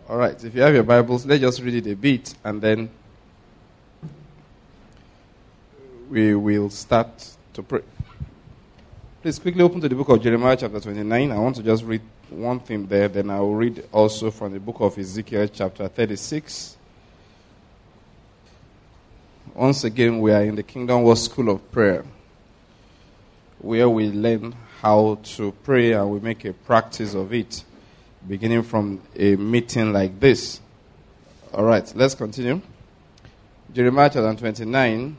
All right, if you have your Bibles, let's just read it a bit and then we will start to pray. Please quickly open to the book of Jeremiah chapter 29. I want to just read one thing there, then I will read also from the book of Ezekiel chapter 36. Once again, we are in the Kingdom World School of Prayer, where we learn how to pray and we make a practice of it, beginning from a meeting like this. All right, let's continue. Jeremiah chapter 29.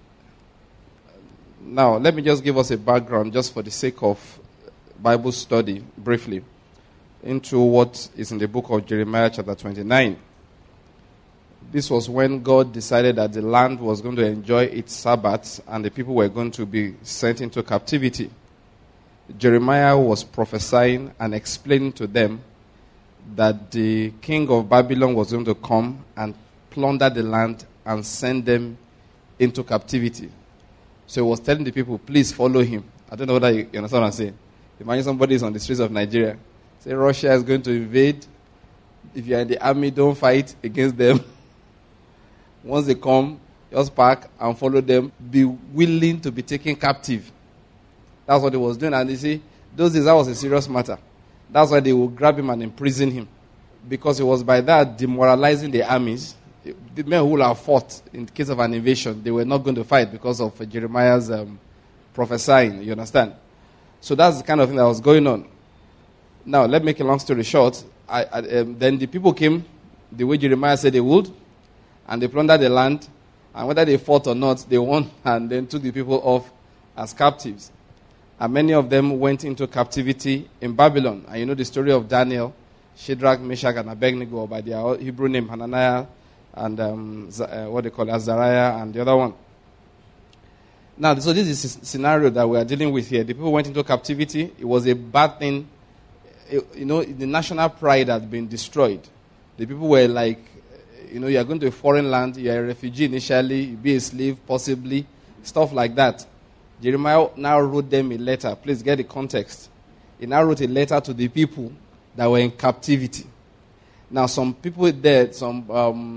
Now, let me just give us a background, just for the sake of Bible study, briefly, into what is in the book of Jeremiah chapter 29. This was when God decided that the land was going to enjoy its Sabbath and the people were going to be sent into captivity. Jeremiah was prophesying and explaining to them that the king of Babylon was going to come and plunder the land and send them into captivity. So he was telling the people, please follow him. I don't know whether you understand what I'm saying. Imagine somebody is on the streets of Nigeria. Say Russia is going to invade. If you are in the army, don't fight against them. Once they come, just park and follow them. Be willing to be taken captive. That's what he was doing. And you see, those days that was a serious matter. That's why they would grab him and imprison him. Because it was by that demoralizing the armies. The men who would have fought in case of an invasion, they were not going to fight because of Jeremiah's prophesying. You understand? So that's the kind of thing that was going on. Now, let me make a long story short. Then the people came the way Jeremiah said they would, and they plundered the land. And whether they fought or not, they won and then took the people off as captives. And many of them went into captivity in Babylon. And you know the story of Daniel, Shadrach, Meshach, and Abednego, or by their Hebrew name, Hananiah, and Azariah, and the other one. Now, so this is a scenario that we are dealing with here. The people went into captivity. It was a bad thing. The national pride had been destroyed. The people were like, you are going to a foreign land. You are a refugee initially. You be a slave, possibly. Stuff like that. Jeremiah now wrote them a letter. Please get the context. He now wrote a letter to the people that were in captivity. Now, some people there, some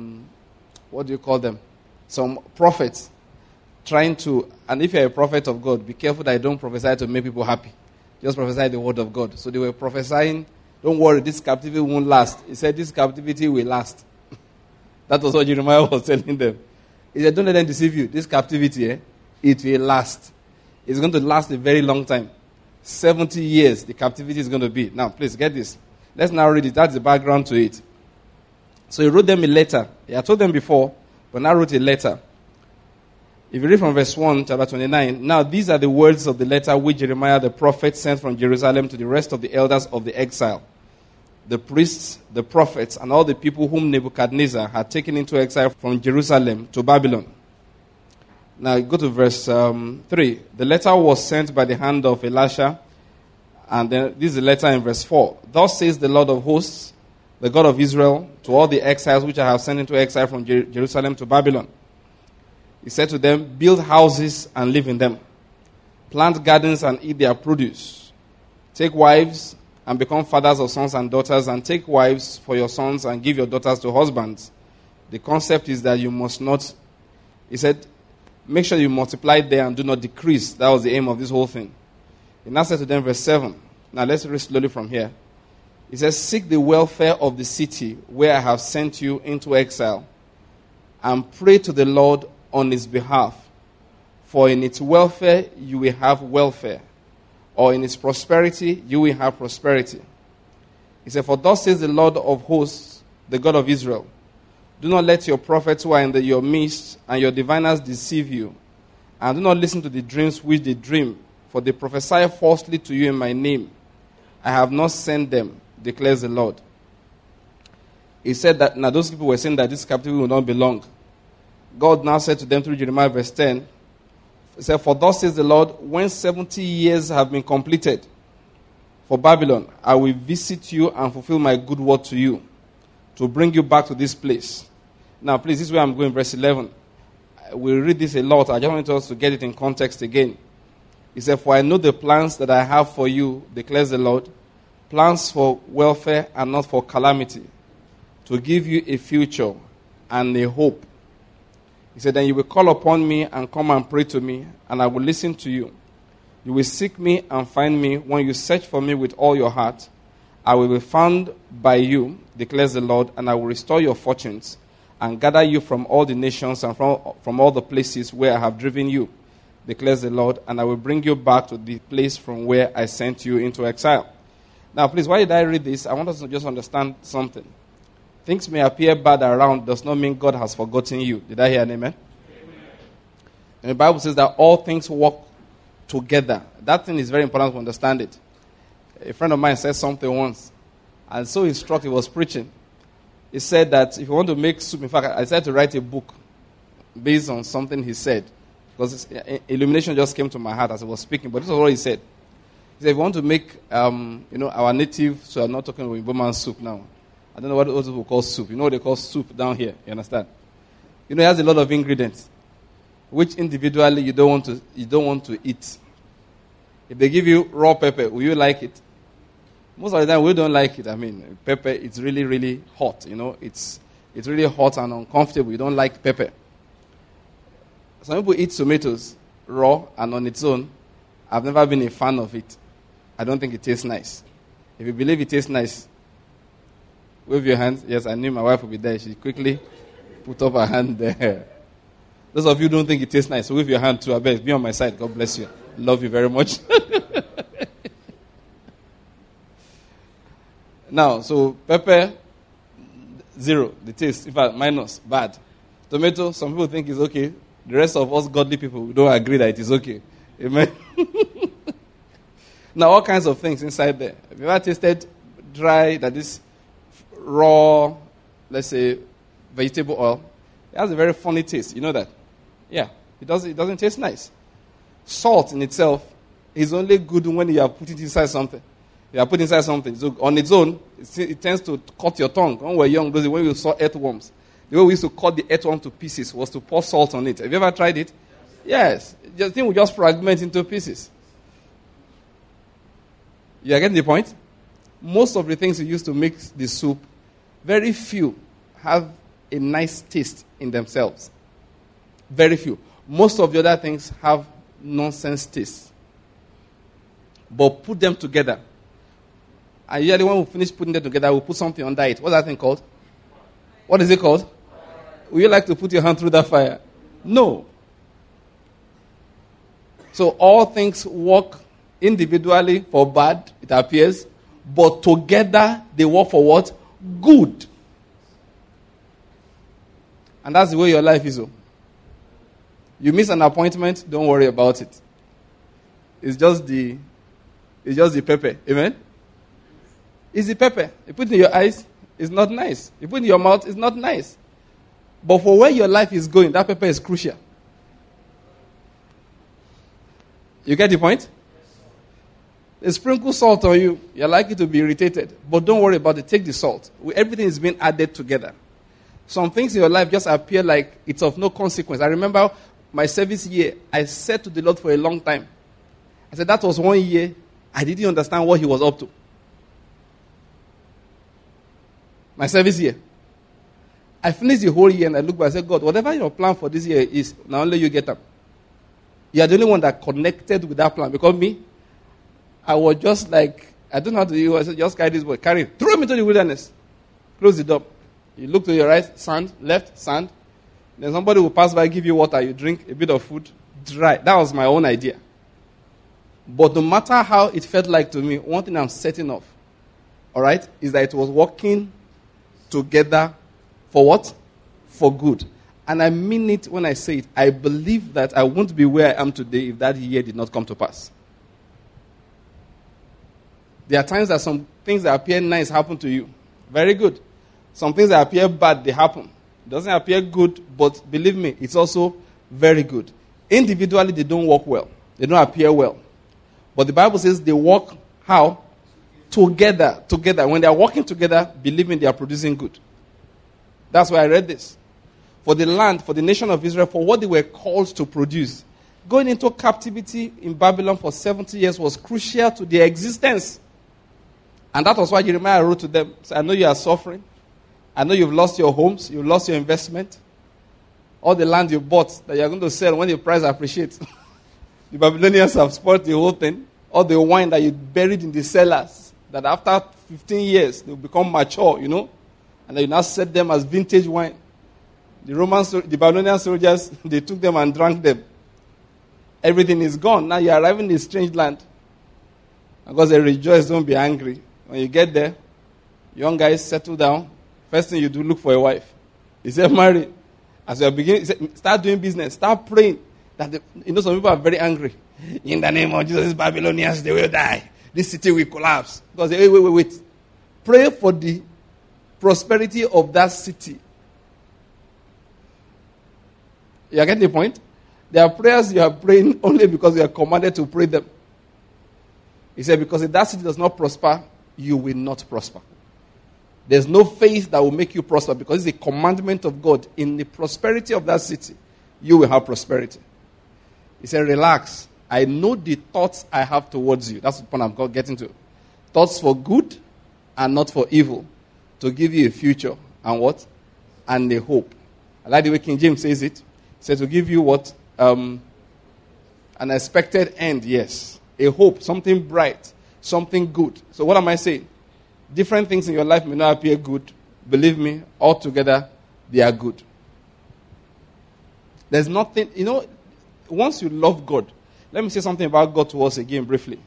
Some prophets trying to, and if you're a prophet of God, be careful that you don't prophesy to make people happy. Just prophesy the word of God. So they were prophesying, don't worry, this captivity won't last. He said, this captivity will last. That was what Jeremiah was telling them. He said, don't let them deceive you. This captivity, it will last. It's going to last a very long time. 70 years the captivity is going to be. Now, please get this. Let's now read it. That's the background to it. So he wrote them a letter. I told them before, but now wrote a letter. If you read from verse 1, chapter 29, now these are the words of the letter which Jeremiah the prophet sent from Jerusalem to the rest of the elders of the exile, the priests, the prophets, and all the people whom Nebuchadnezzar had taken into exile from Jerusalem to Babylon. Now go to verse 3. The letter was sent by the hand of Elisha, and then this is the letter in verse 4. Thus says the Lord of hosts, the God of Israel, to all the exiles which I have sent into exile from Jerusalem to Babylon. He said to them, build houses and live in them. Plant gardens and eat their produce. Take wives and become fathers of sons and daughters, and take wives for your sons and give your daughters to husbands. The concept is that you must not, he said, make sure you multiply there and do not decrease. That was the aim of this whole thing. He now said to them, verse 7. Now let's read slowly from here. He says, seek the welfare of the city where I have sent you into exile, and pray to the Lord on its behalf. For in its welfare you will have welfare, or in its prosperity you will have prosperity. He said, for thus says the Lord of hosts, the God of Israel, do not let your prophets who are in your midst and your diviners deceive you, and do not listen to the dreams which they dream, for they prophesy falsely to you in my name. I have not sent them, declares the Lord. He said that, now those people were saying that this captivity will not be long. God now said to them through Jeremiah verse 10, he said, for thus says the Lord, when 70 years have been completed for Babylon, I will visit you and fulfill my good word to you, to bring you back to this place. Now, please, this is where I'm going, verse 11. We read this a lot. I just want us to get it in context again. He said, for I know the plans that I have for you, declares the Lord, plans for welfare and not for calamity, to give you a future and a hope. He said, then you will call upon me and come and pray to me, and I will listen to you. You will seek me and find me when you search for me with all your heart. I will be found by you, declares the Lord, and I will restore your fortunes and gather you from all the nations and from all the places where I have driven you, declares the Lord, and I will bring you back to the place from where I sent you into exile. Now, please, why did I read this? I want us to just understand something. Things may appear bad around does not mean God has forgotten you. Did I hear an amen? Amen. And the Bible says that all things work together. That thing is very important to understand it. A friend of mine said something once, and so he struck, he was preaching. He said that if you want to make soup, in fact, I decided to write a book based on something he said, because illumination just came to my heart as I was speaking, but this is what he said. He said, if you want to make, our native, so I'm not talking about Igbo soup now. I don't know what those people call soup. You know what they call soup down here, you understand? You know, it has a lot of ingredients, which individually you don't want to eat. If they give you raw pepper, will you like it? Most of the time, we don't like it. I mean, pepper, it's really, really hot. You know, it's really hot and uncomfortable. You don't like pepper. Some people eat tomatoes raw and on its own. I've never been a fan of it. I don't think it tastes nice. If you believe it tastes nice, wave your hands. Yes, I knew my wife would be there. She quickly put up her hand there. Those of you who don't think it tastes nice, so wave your hand too. I beg, be on my side. God bless you. Love you very much. Now, so pepper, 0, the taste. In fact, minus, bad. Tomato, some people think is okay. The rest of us godly people, we don't agree that it is okay. Amen. Now, all kinds of things inside there. Have you ever tasted dry, that is raw, let's say, vegetable oil? It has a very funny taste. You know that? Yeah. It doesn't taste nice. Salt in itself is only good when you have put it inside something. You have put inside something. So on its own, it tends to cut your tongue. When we were young, when we saw earthworms, the way we used to cut the earthworm to pieces was to pour salt on it. Have you ever tried it? Yes. The thing will just fragment into pieces. You are getting the point? Most of the things you use to make the soup, very few have a nice taste in themselves. Very few. Most of the other things have nonsense taste. But put them together. And usually when we finish putting them together, we'll put something under it. What's that thing called? What is it called? Would you like to put your hand through that fire? No. So all things work individually for bad, it appears, but together they work for what? Good. And that's the way your life is. You miss an appointment, don't worry about it. It's just the pepper. Amen? It's the pepper. You put it in your eyes, it's not nice. You put it in your mouth, it's not nice. But for where your life is going, that pepper is crucial. You get the point? They sprinkle salt on you, you're likely to be irritated. But don't worry about it. Take the salt. Everything is being added together. Some things in your life just appear like it's of no consequence. I remember my service year, I said to the Lord for a long time. I said, that was 1 year. I didn't understand what he was up to. My service year. I finished the whole year and I looked back and said, God, whatever your plan for this year is, now only you get up. You are the only one that connected with that plan. Because me, I was just like, I don't know how to do it. I said, just carry this boy, carry it. Throw him into the wilderness. Close the door. You look to your right, sand, left, sand. Then somebody will pass by, give you water, you drink, a bit of food, dry. That was my own idea. But no matter how it felt like to me, one thing I'm setting off, all right, is that it was working together for what? For good. And I mean it when I say it. I believe that I won't be where I am today if that year did not come to pass. There are times that some things that appear nice happen to you. Very good. Some things that appear bad, they happen. It doesn't appear good, but believe me, it's also very good. Individually, they don't work well. They don't appear well. But the Bible says they work how? Together. When they are working together, believe me, they are producing good. That's why I read this. For the land, for the nation of Israel, for what they were called to produce. Going into captivity in Babylon for 70 years was crucial to their existence. And that was why Jeremiah wrote to them, I know you are suffering. I know you've lost your homes, you've lost your investment, all the land you bought that you're going to sell when the price appreciates. The Babylonians have spoiled the whole thing. All the wine that you buried in the cellars, that after 15 years, they'll become mature, and then you now set them as vintage wine. The Babylonian soldiers, they took them and drank them. Everything is gone. Now you're arriving in a strange land. Because they rejoice, don't be angry. When you get there, young guys settle down. First thing you do, look for a wife. He said, marry. As you're beginning, he said, start doing business. Start praying. That some people are very angry. In the name of Jesus, Babylonians, they will die. This city will collapse. Because wait. Pray for the prosperity of that city. You get the point? There are prayers you are praying only because you are commanded to pray them. He said, because if that city does not prosper, you will not prosper. There's no faith that will make you prosper because it's a commandment of God. In the prosperity of that city, you will have prosperity. He said, relax. I know the thoughts I have towards you. That's the point I'm getting to. Thoughts for good and not for evil. To give you a future and what? And a hope. I like the way King James says it. He said to give you what? An expected end, yes. A hope, something bright, something good. So what am I saying? Different things in your life may not appear good. Believe me, altogether, they are good. There's nothing, once you love God, let me say something about God to us again briefly.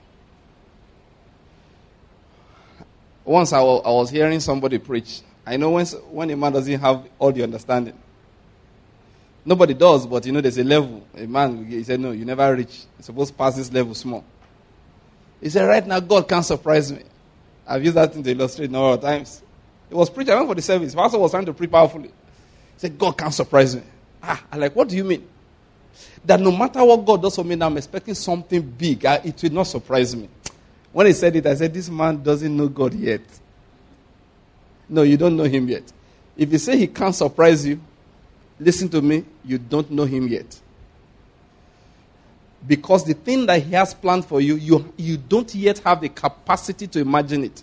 Once I was hearing somebody preach. I know when a man doesn't have all the understanding. Nobody does, but there's a level. A man, he said, no, you never reach. You're supposed to pass this level small. He said, right now, God can't surprise me. I've used that thing to illustrate a number of times. It was preaching. I went for the service. Pastor was trying to preach powerfully. He said, God can't surprise me. I'm like, what do you mean? That no matter what God does for me now, I'm expecting something big. It will not surprise me. When he said it, I said, this man doesn't know God yet. No, you don't know him yet. If you say he can't surprise you, listen to me, you don't know him yet. Because the thing that he has planned for you, you don't yet have the capacity to imagine it.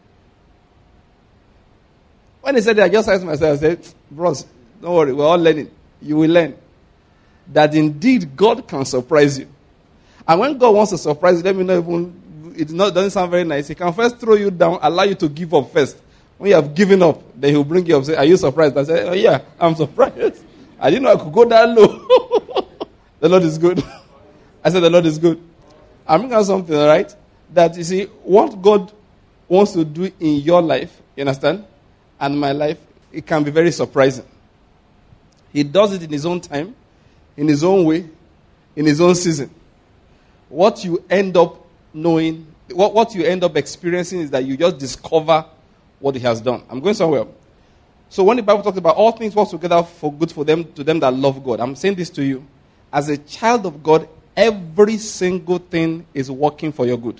When he said that, I just asked myself, I said, bros, don't worry, we're all learning. You will learn that indeed God can surprise you. And when God wants to surprise you, let me know doesn't sound very nice. He can first throw you down, allow you to give up first. When you have given up, then he'll bring you up and say, are you surprised? I say, oh yeah, I'm surprised. I didn't know I could go that low. The Lord is good. I said, the Lord is good. I'm bringing out something, all right? That, you see, what God wants to do in your life, you understand? And my life, it can be very surprising. He does it in his own time, in his own way, in his own season. What you end up knowing, what you end up experiencing is that you just discover what he has done. I'm going somewhere. So when the Bible talks about all things work together for good for them, to them that love God, I'm saying this to you. As a child of God, every single thing is working for your good.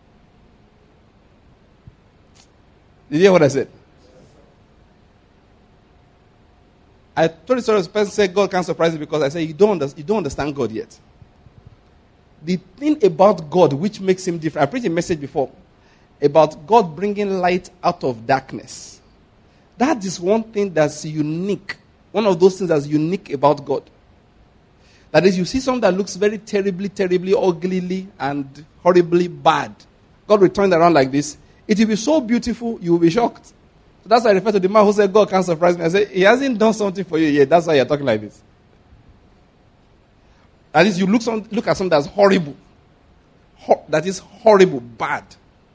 Did you hear what I said? I told the story of a person said God can't surprise you because I said you don't understand God yet. The thing about God which makes him different, I preached a message before about God bringing light out of darkness. That is one thing that's unique. One of those things that's unique about God. That is, you see something that looks very terribly, terribly, uglily, and horribly bad. God will turn it around like this. It will be so beautiful, you will be shocked. So that's why I refer to the man who said, God can't surprise me. I said, he hasn't done something for you yet. That's why you're talking like this. That is, you look at something that's horrible. That is horrible, bad.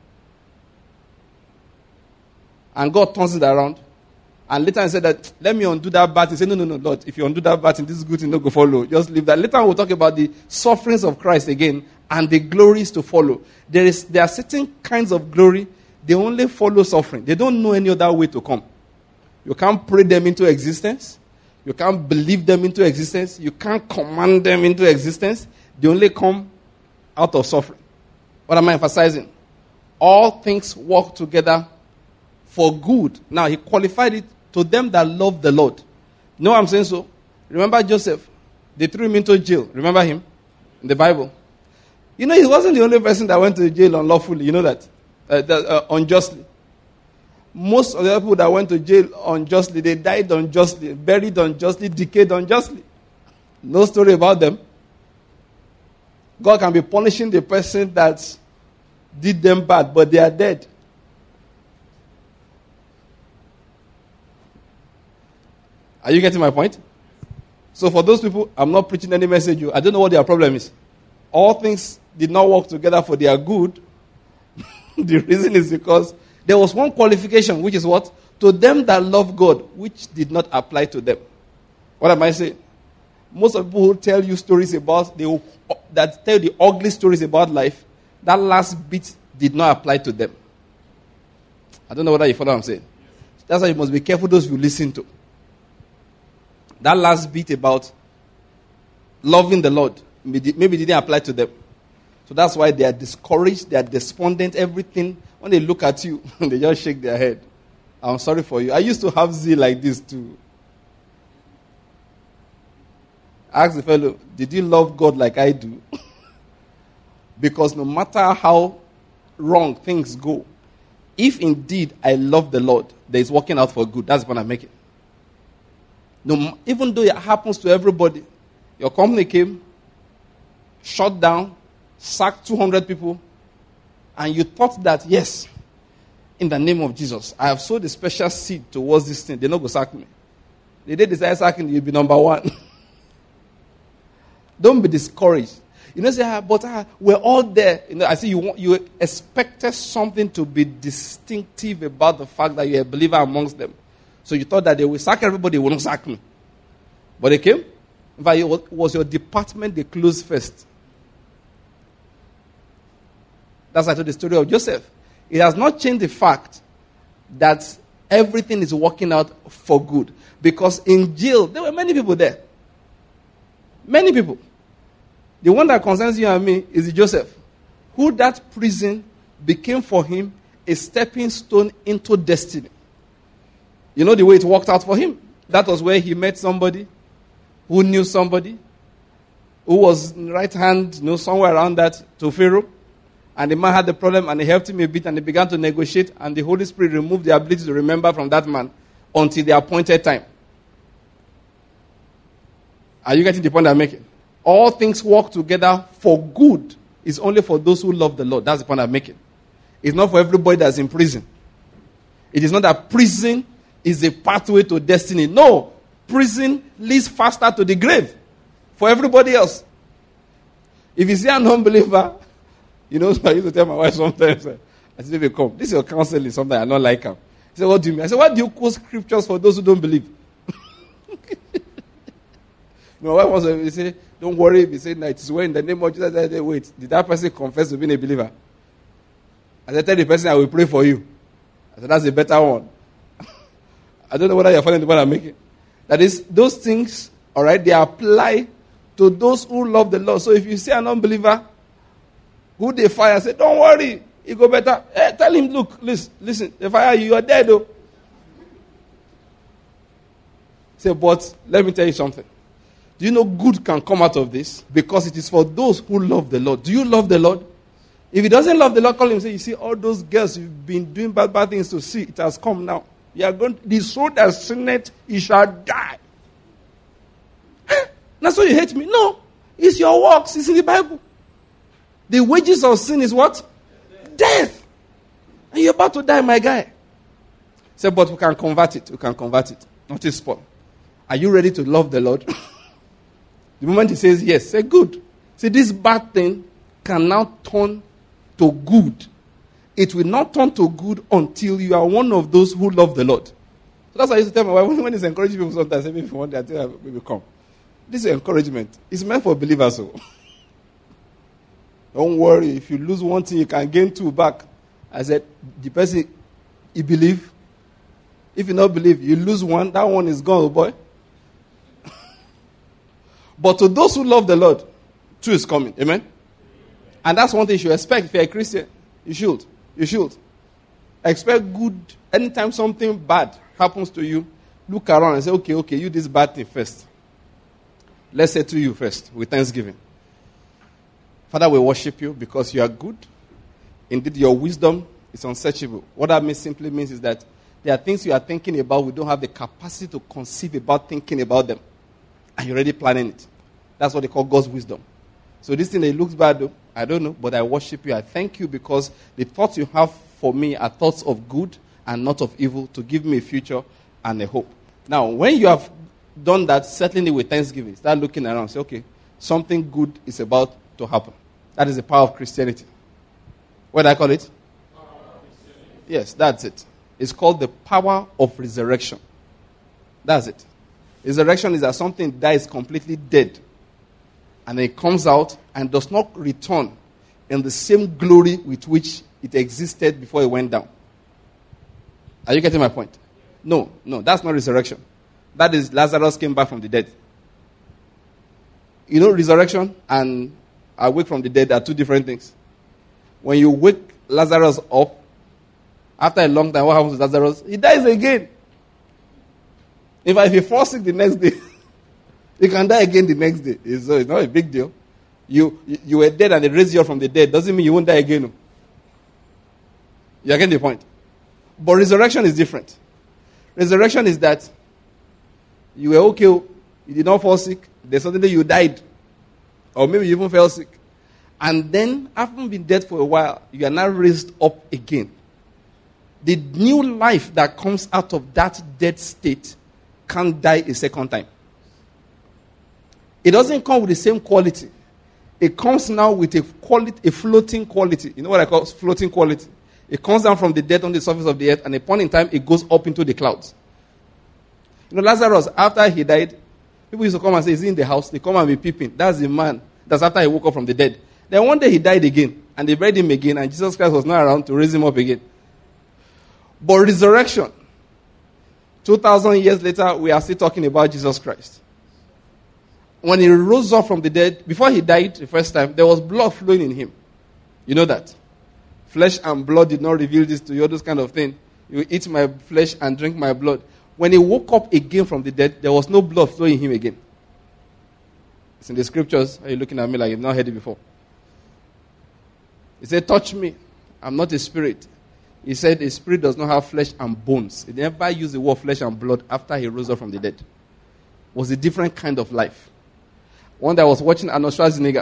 And God turns it around. And later he said that, let me undo that bad thing. He said, no, Lord, if you undo that bad thing, this is good thing, don't go follow. Just leave that. Later we'll talk about the sufferings of Christ again and the glories to follow. There are certain kinds of glory, they only follow suffering. They don't know any other way to come. You can't pray them into existence. You can't believe them into existence. You can't command them into existence. They only come out of suffering. What am I emphasizing? All things work together for good. Now, he qualified it to them that love the Lord. You know what I'm saying so? Remember Joseph? They threw him into jail. Remember him? In the Bible. You know, he wasn't the only person that went to jail unlawfully. You know that? Unjustly. Most of the people that went to jail unjustly, they died unjustly, buried unjustly, decayed unjustly. No story about them. God can be punishing the person that did them bad, but they are dead. Are you getting my point? So for those people, I'm not preaching any message. I don't know what their problem is. All things did not work together for their good. The reason is because there was one qualification, which is what? To them that love God, which did not apply to them. What am I saying? Most of the people who tell you stories about, that tell the ugly stories about life, that last bit did not apply to them. I don't know whether you follow what I'm saying. That's why you must be careful those you listen to. That last bit about loving the Lord, maybe didn't apply to them. So that's why they are discouraged, they are despondent, everything. When they look at you, they just shake their head. I'm sorry for you. I used to have zeal like this too. Ask the fellow, did you love God like I do? Because no matter how wrong things go, if indeed I love the Lord, there is working out for good. That's what I'm making. No, even though it happens to everybody, your company came, shut down, sacked 200 people, and you thought that, yes, in the name of Jesus, I have sowed a special seed towards this thing. They're not going to sack me. The day they decide sacking you, you'll be number one. Don't be discouraged. You know, say, but we're all there. You know, I see you expected something to be distinctive about the fact that you're a believer amongst them. So you thought that they will sack everybody, they will not sack me. But they came. In fact, it was your department they closed first. That's why I told the story of Joseph. It has not changed the fact that everything is working out for good. Because in jail, there were many people there. Many people. The one that concerns you and me is Joseph, who that prison became for him a stepping stone into destiny. You know the way it worked out for him? That was where he met somebody who knew somebody who was right hand, somewhere around that to Pharaoh. And the man had the problem and he helped him a bit and they began to negotiate and the Holy Spirit removed the ability to remember from that man until the appointed time. Are you getting the point I'm making? All things work together for good. It's only for those who love the Lord. That's the point I'm making. It's not for everybody that's in prison. It is not that prison is a pathway to destiny. No. Prison leads faster to the grave for everybody else. If you see an unbeliever, I used to tell my wife sometimes, I said, baby, come. This is your counseling. Sometimes I don't like him. He said, what do you mean? I said, why do you quote scriptures for those who don't believe? My wife wants to say, don't worry. He said, no, it is well in the name of Jesus. I said, wait, did that person confess to being a believer? I said, tell the person I will pray for you. I said, that's a better one. I don't know whether you're following the point I'm making. That is, those things, all right, they apply to those who love the Lord. So if you see an unbeliever who they fire, say, don't worry, it go better. Hey, tell him, look, listen, they fire you, are dead though. Say, but let me tell you something. Do you know good can come out of this? Because it is for those who love the Lord. Do you love the Lord? If he doesn't love the Lord, call him and say, you see, all those girls you've been doing bad things to see, it has come now. You are going, the soul that sinneth, he shall die. That's why you hate me. No. It's your works. It's in the Bible. The wages of sin is what? Death. And you're about to die, my guy. Say, but we can convert it. We can convert it. Not his spot. Are you ready to love the Lord? The moment he says yes, say good. See, this bad thing can now turn to good. It will not turn to good until you are one of those who love the Lord. So that's why I used to tell my wife, when he's encouraging people sometimes, I say, if you want, I tell her, baby, come. This is encouragement. It's meant for believers. So. Don't worry. If you lose one thing, you can gain two back. I said, the person, he believe. If you not believe, you lose one, that one is gone, oh boy. But to those who love the Lord, two is coming. Amen? And that's one thing you should expect if you're a Christian. You should. You should. Expect good. Anytime something bad happens to you, look around and say, okay, you this bad thing first. Let's say to you first with thanksgiving. Father, we worship you because you are good. Indeed, your wisdom is unsearchable. What that simply means is that There are things you are thinking about, we don't have the capacity to conceive about thinking about them. And you're already planning it. That's what they call God's wisdom. So this thing that looks bad, though, I don't know, but I worship you. I thank you because the thoughts you have for me are thoughts of good and not of evil, to give me a future and a hope. Now, when you have done that, settling it with thanksgiving, start looking around, say, okay, something good is about to happen. That is the power of Christianity. What do I call it? Yes, that's it. It's called the power of resurrection. That's it. Resurrection is that something dies completely dead, and it comes out and does not return in the same glory with which it existed before it went down. Are you getting my point? No, that's not resurrection. That is Lazarus came back from the dead. You know, resurrection and awake from the dead are two different things. When you wake Lazarus up, after a long time, what happens to Lazarus? He dies again. In fact, if he falls sick the next day, he can die again the next day. So it's not a big deal. You were dead and they raised you up from the dead. Doesn't mean you won't die again. No. You are getting the point. But resurrection is different. Resurrection is that you were okay, you did not fall sick, then suddenly you died. Or maybe you even fell sick. And then, after being dead for a while, you are now raised up again. The new life that comes out of that dead state can't die a second time. It doesn't come with the same quality. It comes now with a floating quality. You know what I call floating quality? It comes down from the dead on the surface of the earth, and at a point in time, it goes up into the clouds. You know, Lazarus, after he died, people used to come and say, is he in the house? They come and be peeping. That's the man. That's after he woke up from the dead. Then one day he died again, and they buried him again, and Jesus Christ was not around to raise him up again. But resurrection, 2,000 years later, we are still talking about Jesus Christ. When he rose up from the dead, before he died the first time, there was blood flowing in him. You know that? Flesh and blood did not reveal this to you, those kind of thing. You eat my flesh and drink my blood. When he woke up again from the dead, there was no blood flowing in him again. It's in the scriptures. Are you looking at me like you've not heard it before? He said, touch me. I'm not a spirit. He said a spirit does not have flesh and bones. He never used the word flesh and blood after he rose up from the dead. It was a different kind of life. One day I was watching Arnold Schwarzenegger.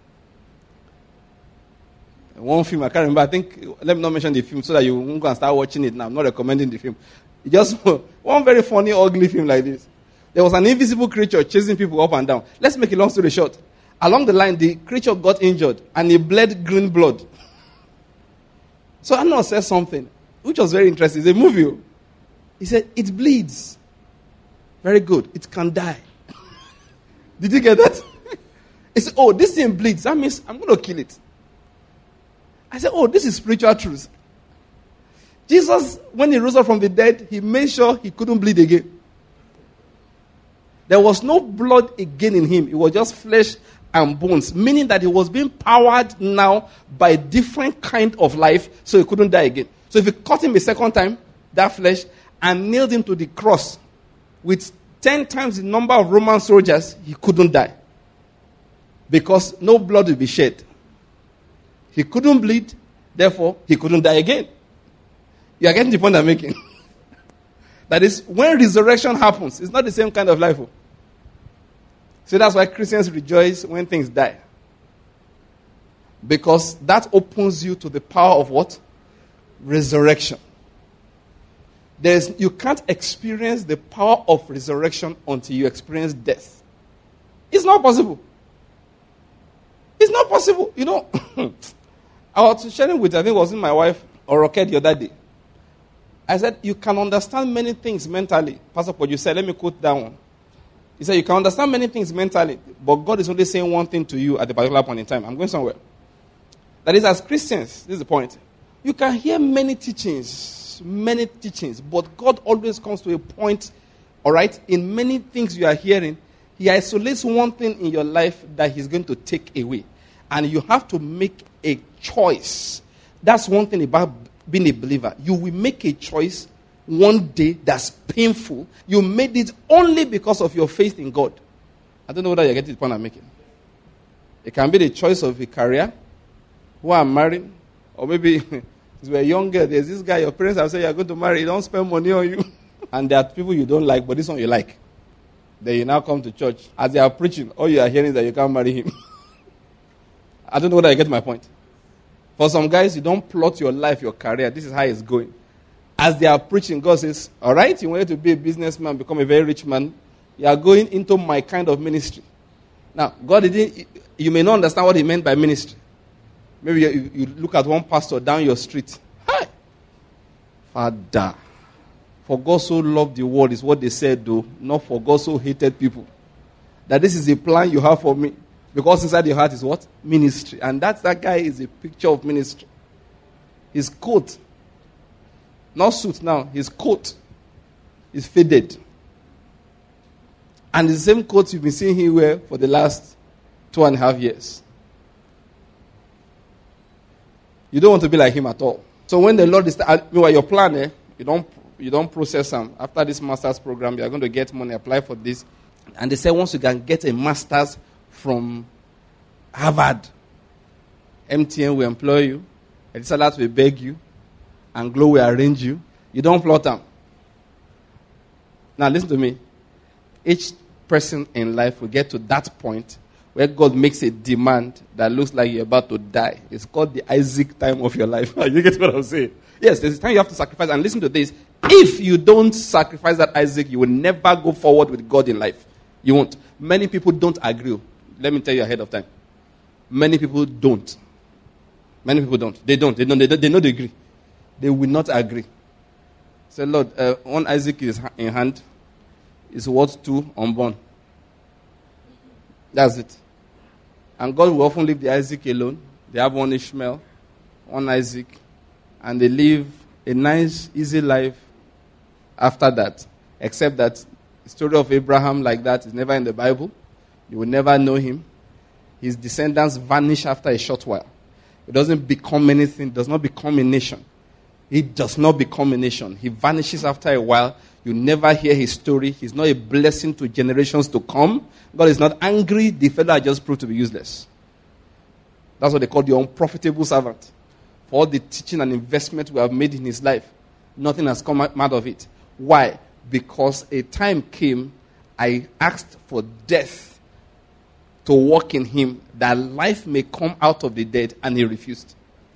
One film, I can't remember. I think, let me not mention the film so that you won't go and start watching it now. I'm not recommending the film. It just one very funny, ugly film like this. There was an invisible creature chasing people up and down. Let's make a long story short. Along the line, the creature got injured and he bled green blood. So Arnold said something, which was very interesting. It's a movie. He said, it bleeds. Very good. It can die. Did you get that? He said, oh, this thing bleeds. That means I'm going to kill it. I said, oh, this is spiritual truth. Jesus, when he rose up from the dead, he made sure he couldn't bleed again. There was no blood again in him. It was just flesh and bones, meaning that he was being powered now by a different kind of life, so he couldn't die again. So if you cut him a second time, that flesh, and nailed him to the cross with 10 times the number of Roman soldiers, he couldn't die. Because no blood will be shed. He couldn't bleed, therefore, he couldn't die again. You are getting the point I'm making. That is, when resurrection happens, it's not the same kind of life. So that's why Christians rejoice when things die. Because that opens you to the power of what? Resurrection. You can't experience the power of resurrection until you experience death. It's not possible. It's not possible. You know, I was sharing with, I think it was my wife, or Rocket the other day. I said, you can understand many things mentally. Pastor Paul, you said, let me quote that one. He said, you can understand many things mentally, but God is only saying one thing to you at a particular point in time. I'm going somewhere. That is, as Christians, this is the point. You can hear many teachings, but God always comes to a point, all right, in many things you are hearing, he isolates one thing in your life that he's going to take away. And you have to make a choice. That's one thing about being a believer. You will make a choice one day that's painful. You made it only because of your faith in God. I don't know whether you're getting the point I'm making. It can be the choice of a career, who I'm marrying, or maybe As we're younger, there's this guy, your parents have said you're going to marry, don't spend money on you. And there are people you don't like, but this one you like. Then you now come to church. As they are preaching, all you are hearing is that you can't marry him. I don't know whether I get my point. For some guys, you don't plot your life, your career. This is how it's going. As they are preaching, God says, all right, you wanted to be a businessman, become a very rich man. You are going into my kind of ministry. Now, God didn't, you may not understand what he meant by ministry. Maybe you look at one pastor down your street. Hi! Father, for God so loved the world is what they said, though. Not for God so hated people. That this is a plan you have for me. Because inside your heart is what? Ministry. And that guy is a picture of ministry. His coat, not suit now, his coat is faded. And the same coat you've been seeing him wear for the last 2.5 years. You don't want to be like him at all. So when the Lord is, your plan, you don't process them. After this master's program, you are going to get money, apply for this. And they say once you can get a master's from Harvard, MTN will employ you, Etisalat will beg you, and Glow will arrange you. You don't plot them. Now listen to me. Each person in life will get to that point where God makes a demand that looks like you're about to die. It's called the Isaac time of your life. You get what I'm saying? Yes, there's a time you have to sacrifice. And listen to this. If you don't sacrifice that Isaac, you will never go forward with God in life. You won't. Many people don't agree. Let me tell you ahead of time. Many people don't. Many people don't. They don't. They know they agree. They will not agree. Say, Lord, one Isaac is in hand. Is worth 2 unborn. That's it. And God will often leave the Isaac alone. They have one Ishmael, one Isaac, and they live a nice, easy life after that. Except that the story of Abraham like that is never in the Bible. You will never know him. His descendants vanish after a short while. He doesn't become anything, does not become a nation. He does not become a nation. He vanishes after a while. You never hear his story. He's not a blessing to generations to come. God is not angry. The fellow just proved to be useless. That's what they call the unprofitable servant. For all the teaching and investment we have made in his life, nothing has come out of it. Why? Because a time came, I asked for death to work in him, that life may come out of the dead, and he refused.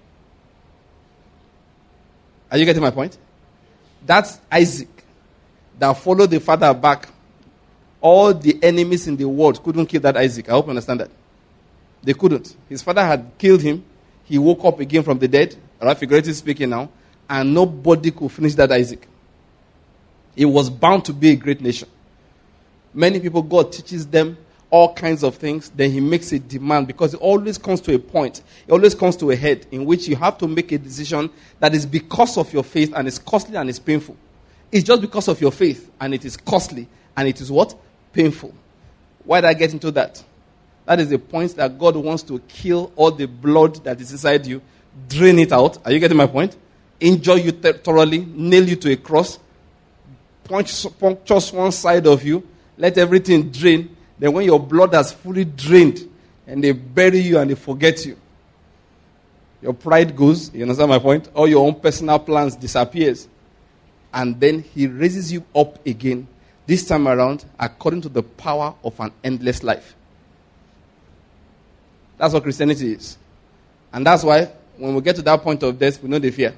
Are you getting my point? That's Isaac that followed the father back. All the enemies in the world couldn't kill that Isaac. I hope you understand that. They couldn't. His father had killed him. He woke up again from the dead, right, figuratively speaking now, and nobody could finish that Isaac. He was bound to be a great nation. Many people, God teaches them all kinds of things, then he makes a demand, because it always comes to a point, it always comes to a head in which you have to make a decision that is because of your faith, and it's costly and it's painful. It's just because of your faith, and it is costly, and it is what? Painful. Why did I get into that? That is the point that God wants to kill all the blood that is inside you, drain it out. Are you getting my point? Injure you thoroughly, nail you to a cross, puncture one side of you, let everything drain. Then when your blood has fully drained, and they bury you and they forget you, your pride goes, you understand my point? All your own personal plans disappears. And then he raises you up again, this time around, according to the power of an endless life. That's what Christianity is. And that's why, when we get to that point of death, we know the fear.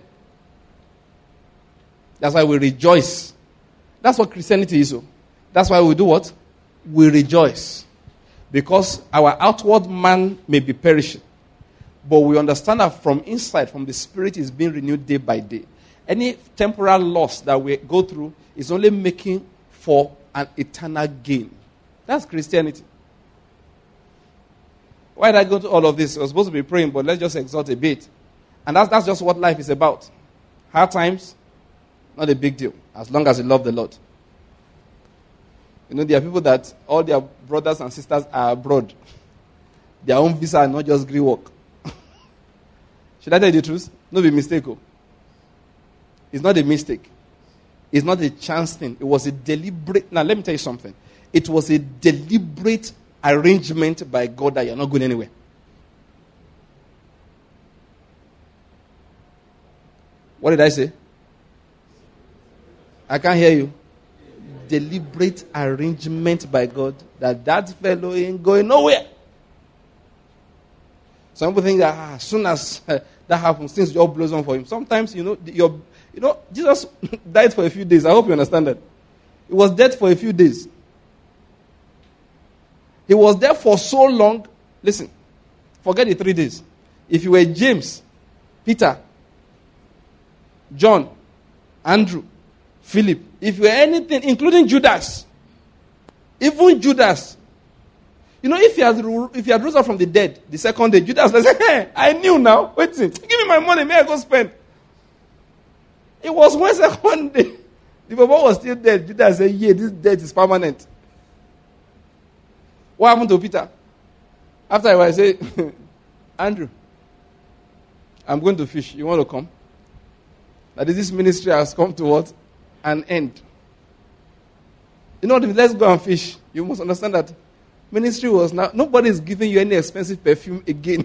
That's why we rejoice. That's what Christianity is. That's why we do what? We rejoice. Because our outward man may be perishing. But we understand that from inside, from the spirit, is being renewed day by day. Any temporal loss that we go through is only making for an eternal gain. That's Christianity. Why did I go to all of this? I was supposed to be praying, but let's just exalt a bit. And that's just what life is about. Hard times, not a big deal, as long as you love the Lord. You know, there are people that all their brothers and sisters are abroad. Their own visa are not just green work. Should I tell you the truth? No be mistake. It's not a mistake. It's not a chance thing. It was a deliberate... Now, let me tell you something. It was a deliberate arrangement by God that you're not going anywhere. What did I say? I can't hear you. Deliberate arrangement by God that fellow ain't going nowhere. Some people think that as soon as that happens, things just blows on for him. Sometimes, Jesus died for a few days. I hope you understand that. He was dead for a few days. He was there for so long. Listen, forget the 3 days. If you were James, Peter, John, Andrew, Philip, if you were anything, including Judas, even Judas, if he had rose up from the dead the second day, Judas would say, hey, I knew now. Wait, give me my money, may I go spend? It was one second day. The Baba was still dead. Judas said, yeah, this death is permanent. What happened to Peter? After a while, I say, Andrew, I'm going to fish. You want to come? That is, this ministry has come to what? An end. Let's go and fish. You must understand that ministry was now, nobody is giving you any expensive perfume again.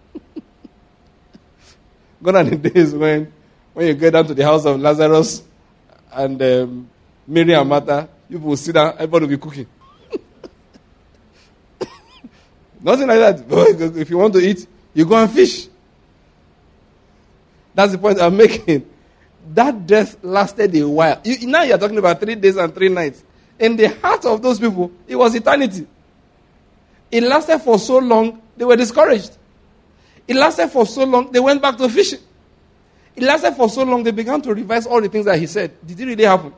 Gone are the days when you get down to the house of Lazarus and Mary and Martha, you will sit down, everybody will be cooking. Nothing like that. If you want to eat, you go and fish. That's the point I'm making. That death lasted a while. Now you're talking about 3 days and 3 nights. In the heart of those people, it was eternity. It lasted for so long, they were discouraged. It lasted for so long, they went back to fishing. It lasted for so long, they began to revise all the things that he said. Did it really happen?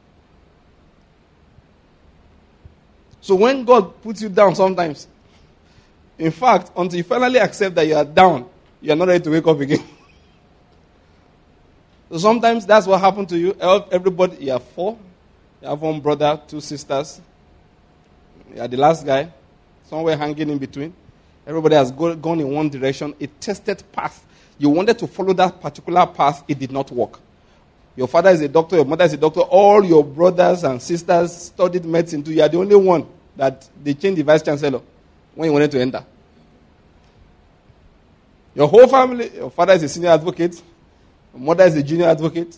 So when God puts you down sometimes, in fact, until you finally accept that you are down, you are not ready to wake up again. So sometimes that's what happened to you. Everybody, you have 4. You have 1 brother, 2 sisters. You are the last guy, somewhere hanging in between. Everybody has gone in one direction, a tested path. You wanted to follow that particular path, it did not work. Your father is a doctor, your mother is a doctor, all your brothers and sisters studied medicine too. You are the only one that they changed the vice chancellor when you wanted to enter. Your whole family, your father is a senior advocate, your mother is a junior advocate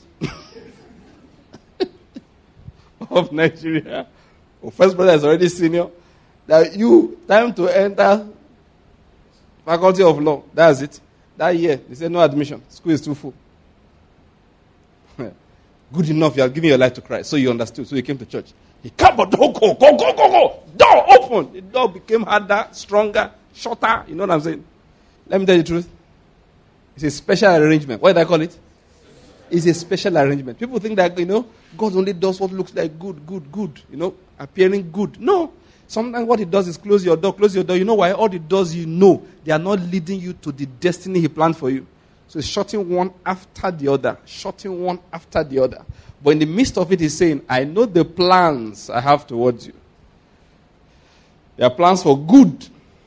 of Nigeria. Your first brother is already senior. That time to enter faculty of law. That's it. That year, they said no admission. School is too full. Good enough, you are giving your life to Christ. So you understood. So you came to church. He came, but don't go. Door open. The door became harder, stronger, shorter. You know what I'm saying? Let me tell you the truth. It's a special arrangement. What did I call it? It's a special arrangement. People think that, God only does what looks like good. Appearing good. No. Sometimes what he does is close your door. You know why? All the doors they are not leading you to the destiny he planned for you. So it's shutting one after the other. But in the midst of it, he's saying, I know the plans I have towards you. They are plans for good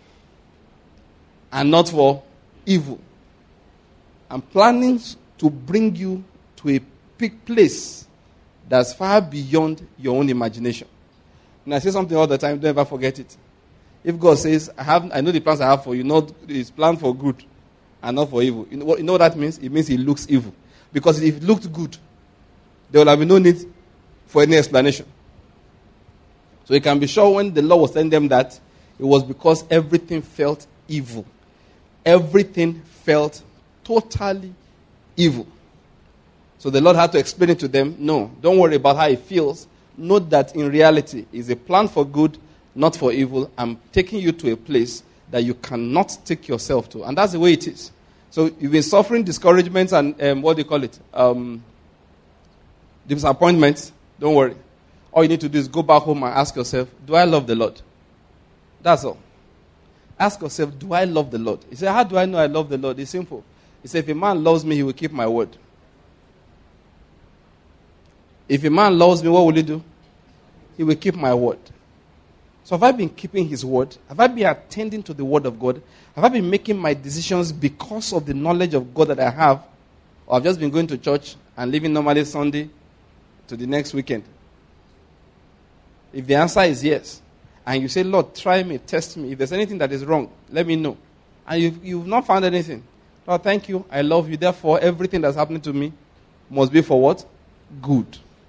and not for evil. I'm planning to bring you to a peak place that's far beyond your own imagination. And I say something all the time, don't ever forget it. If God says, I know the plans I have for you, it's planned for good and not for evil. You know what that means? It means it looks evil. Because if it looked good, there will have been no need for any explanation. So you can be sure when the Lord was telling them that, it was because everything felt evil. Everything felt totally evil. So the Lord had to explain it to them. No, don't worry about how it feels. Note that in reality, it's a plan for good, not for evil. I'm taking you to a place that you cannot take yourself to. And that's the way it is. So you've been suffering discouragements and, disappointments. Don't worry. All you need to do is go back home and ask yourself, do I love the Lord? That's all. Ask yourself, do I love the Lord? You say, how do I know I love the Lord? It's simple. He said, if a man loves me, he will keep my word. If a man loves me, what will he do? He will keep my word. So have I been keeping his word? Have I been attending to the word of God? Have I been making my decisions because of the knowledge of God that I have? Or I've just been going to church and living normally Sunday to the next weekend? If the answer is yes, and you say, Lord, try me, test me. If there's anything that is wrong, let me know. And you've not found anything. Lord, thank you. I love you. Therefore, everything that's happening to me must be for what? Good.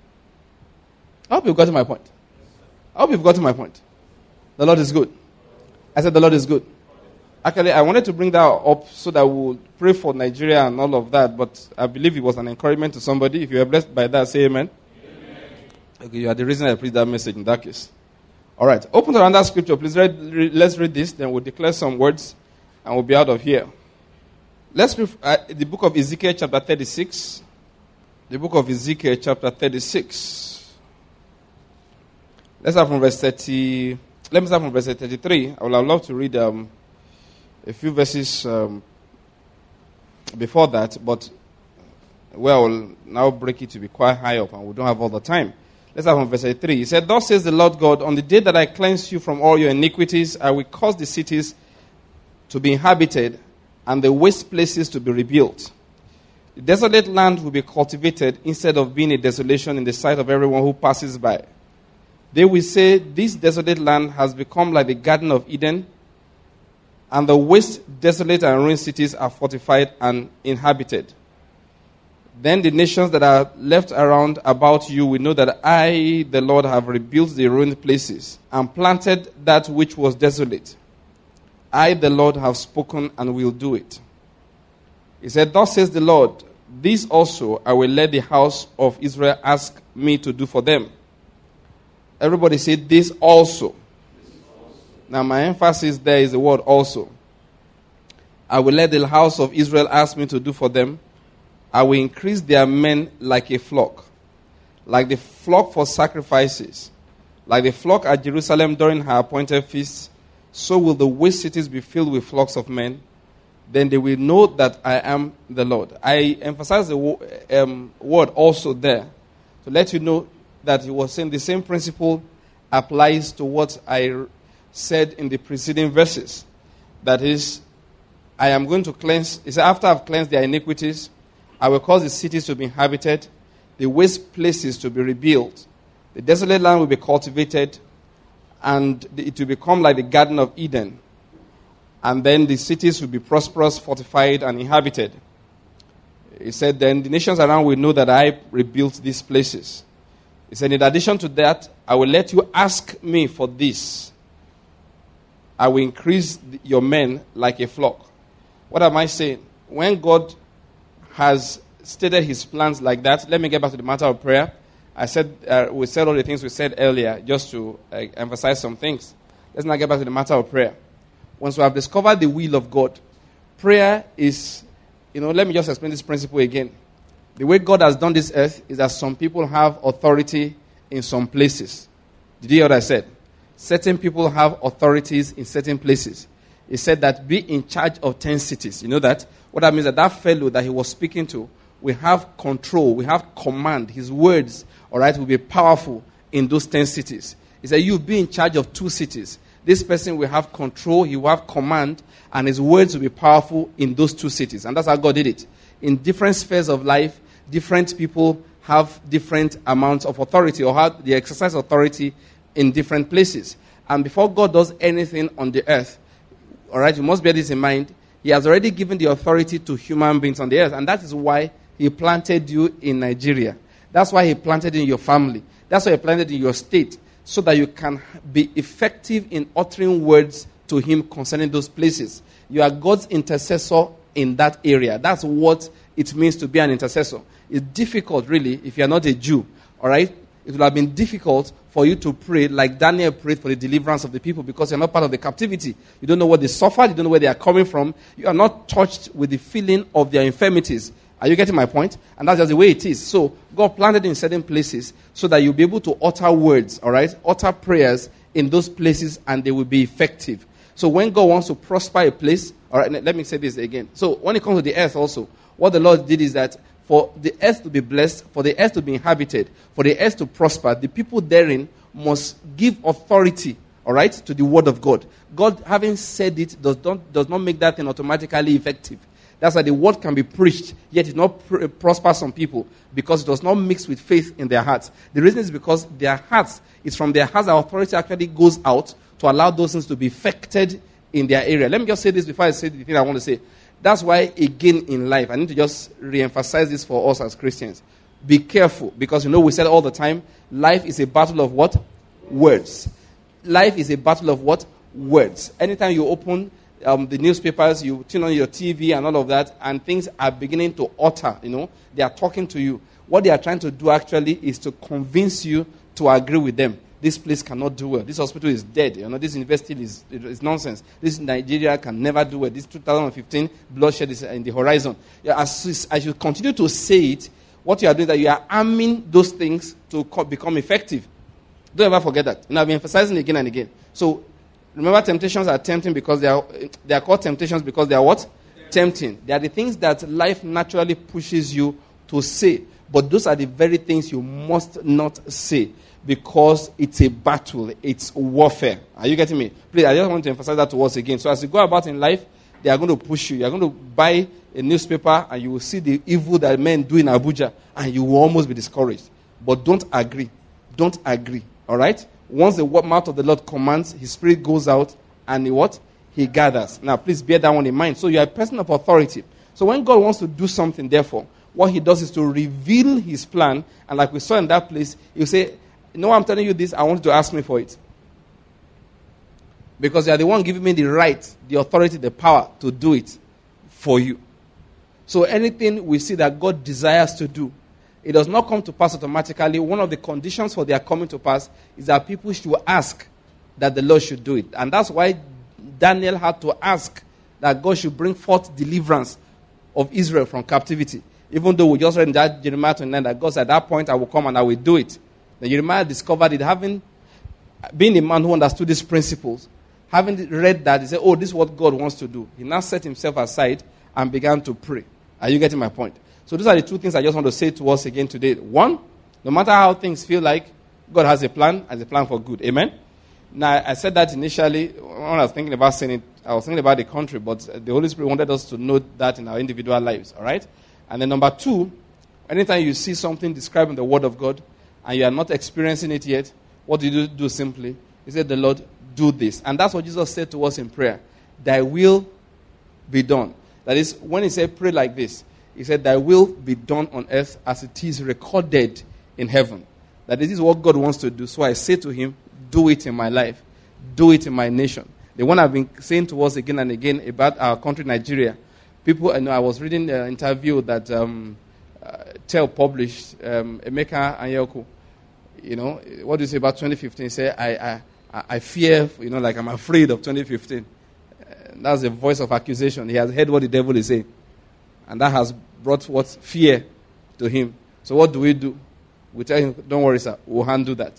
I hope you've gotten my point. I hope you've gotten my point. The Lord is good. I said the Lord is good. Actually, I wanted to bring that up so that we'll pray for Nigeria and all of that, but I believe it was an encouragement to somebody. If you are blessed by that, say amen. Amen. Okay, you are the reason I preached that message in that case. All right, open to another scripture. Please let's read this, then we'll declare some words, and we'll be out of here. Let's read the book of Ezekiel chapter 36. The book of Ezekiel chapter 36. Let's start from verse 30. Let me start from verse 33. I would have loved to read a few verses before that, but we'll now break it to be quite high up, and we don't have all the time. Let's start from verse 33. He said, "Thus says the Lord God, on the day that I cleanse you from all your iniquities, I will cause the cities to be inhabited, and the waste places to be rebuilt. The desolate land will be cultivated instead of being a desolation in the sight of everyone who passes by. They will say, this desolate land has become like the Garden of Eden, and the waste, desolate, and ruined cities are fortified and inhabited. Then the nations that are left around about you will know that I, the Lord, have rebuilt the ruined places and planted that which was desolate. I, the Lord, have spoken and will do it." He said, "Thus says the Lord, this also I will let the house of Israel ask me to do for them." Everybody say, this also. Now my emphasis there is the word also. I will let the house of Israel ask me to do for them. I will increase their men like a flock, like the flock for sacrifices, like the flock at Jerusalem during her appointed feasts. So will the waste cities be filled with flocks of men. Then they will know that I am the Lord. I emphasize the word also there to let you know that he was saying the same principle applies to what I said in the preceding verses. That is, I am going to cleanse. He said, after I've cleansed their iniquities, I will cause the cities to be inhabited, the waste places to be rebuilt. The desolate land will be cultivated, and it will become like the Garden of Eden. And then the cities will be prosperous, fortified, and inhabited. He said, then the nations around will know that I rebuilt these places. He said, in addition to that, I will let you ask me for this. I will increase your men like a flock. What am I saying? When God has stated his plans like that, let me get back to the matter of prayer. I said, we said all the things we said earlier just to emphasize some things. Let's now get back to the matter of prayer. Once we have discovered the will of God, prayer is, let me just explain this principle again. The way God has done this earth is that some people have authority in some places. Did you hear what I said? Certain people have authorities in certain places. He said that be in charge of 10 cities. You know that? What that means is that fellow that he was speaking to, we have control, we have command. His words, all right, will be powerful in those 10 cities. He said, you be in charge of 2 cities. This person will have control, he will have command, and his words will be powerful in those 2 cities. And that's how God did it. In different spheres of life, different people have different amounts of authority or have the exercise authority in different places. And before God does anything on the earth, all right, you must bear this in mind, he has already given the authority to human beings on the earth. And that is why he planted you in Nigeria. That's why he planted in your family. That's why he planted in your state, so that you can be effective in uttering words to him concerning those places. You are God's intercessor in that area. That's what it means to be an intercessor. It's difficult, really, if you are not a Jew, all right? It would have been difficult for you to pray like Daniel prayed for the deliverance of the people, because you're not part of the captivity. You don't know what they suffered. You don't know where they are coming from. You are not touched with the feeling of their infirmities. Are you getting my point? And that's just the way it is. So God planted in certain places so that you'll be able to utter words, all right? Utter prayers in those places, and they will be effective. So when God wants to prosper a place, all right, let me say this again. So when it comes to the earth also, what the Lord did is that for the earth to be blessed, for the earth to be inhabited, for the earth to prosper, the people therein must give authority, all right, to the word of God. God, having said it, does not make that thing automatically effective. That's why the word can be preached, yet it not prosper some people, because it does not mix with faith in their hearts. The reason is because their hearts, it's from their hearts that authority actually goes out to allow those things to be effected in their area. Let me just say this before I say the thing I want to say. That's why, again, in life, I need to just re-emphasize this for us as Christians. Be careful, because we said all the time, life is a battle of what? Words. Life is a battle of what? Words. Anytime you open the newspapers, you turn on your TV and all of that, and things are beginning to utter, they are talking to you. What they are trying to do actually is to convince you to agree with them. This place cannot do well. This hospital is dead. This university is nonsense. This Nigeria can never do well. This 2015 bloodshed is in the horizon. As you continue to say it, what you are doing is that you are arming those things to become effective. Don't ever forget that. I've been emphasizing again and again. So, remember, temptations are tempting because they are called temptations because they are what? Tempting. They are the things that life naturally pushes you to say. But those are the very things you must not say. Because it's a battle, it's warfare. Are you getting me? Please, I just want to emphasize that to us again. So as you go about in life, they are going to push you. You are going to buy a newspaper and you will see the evil that men do in Abuja and you will almost be discouraged. But don't agree. Don't agree. All right? Once the mouth of the Lord commands, his spirit goes out and he gathers. Now, please bear that one in mind. So you are a person of authority. So when God wants to do something, therefore, what he does is to reveal his plan. And like we saw in that place, he'll say, I'm telling you this, I want you to ask me for it. Because you are the one giving me the right, the authority, the power to do it for you. So anything we see that God desires to do, it does not come to pass automatically. One of the conditions for their coming to pass is that people should ask that the Lord should do it. And that's why Daniel had to ask that God should bring forth deliverance of Israel from captivity. Even though we just read in that Jeremiah 29 that God said, at that point I will come and I will do it. Then Jeremiah discovered it, being a man who understood these principles, having read that, he said, this is what God wants to do. He now set himself aside and began to pray. Are you getting my point? So those are the two things I just want to say to us again today. One, no matter how things feel like, God has a plan for good. Amen? Now, I said that initially when I was thinking about saying it. I was thinking about the country, but the Holy Spirit wanted us to know that in our individual lives. All right? And then number two, anytime you see something described in the Word of God, and you are not experiencing it yet, what do you do simply? He said, the Lord, do this. And that's what Jesus said to us in prayer. Thy will be done. That is, when he said pray like this, he said, thy will be done on earth as it is recorded in heaven. That this is what God wants to do. So I say to him, do it in my life. Do it in my nation. The one I've been saying to us again and again about our country, Nigeria. People, I was reading an interview that TEL published, Emeka Anyaoku. What do you say about 2015? He said, I fear, like I'm afraid of 2015. That's the voice of accusation. He has heard what the devil is saying. And that has brought what? Fear to him. So what do? We tell him, don't worry, sir, we'll handle that.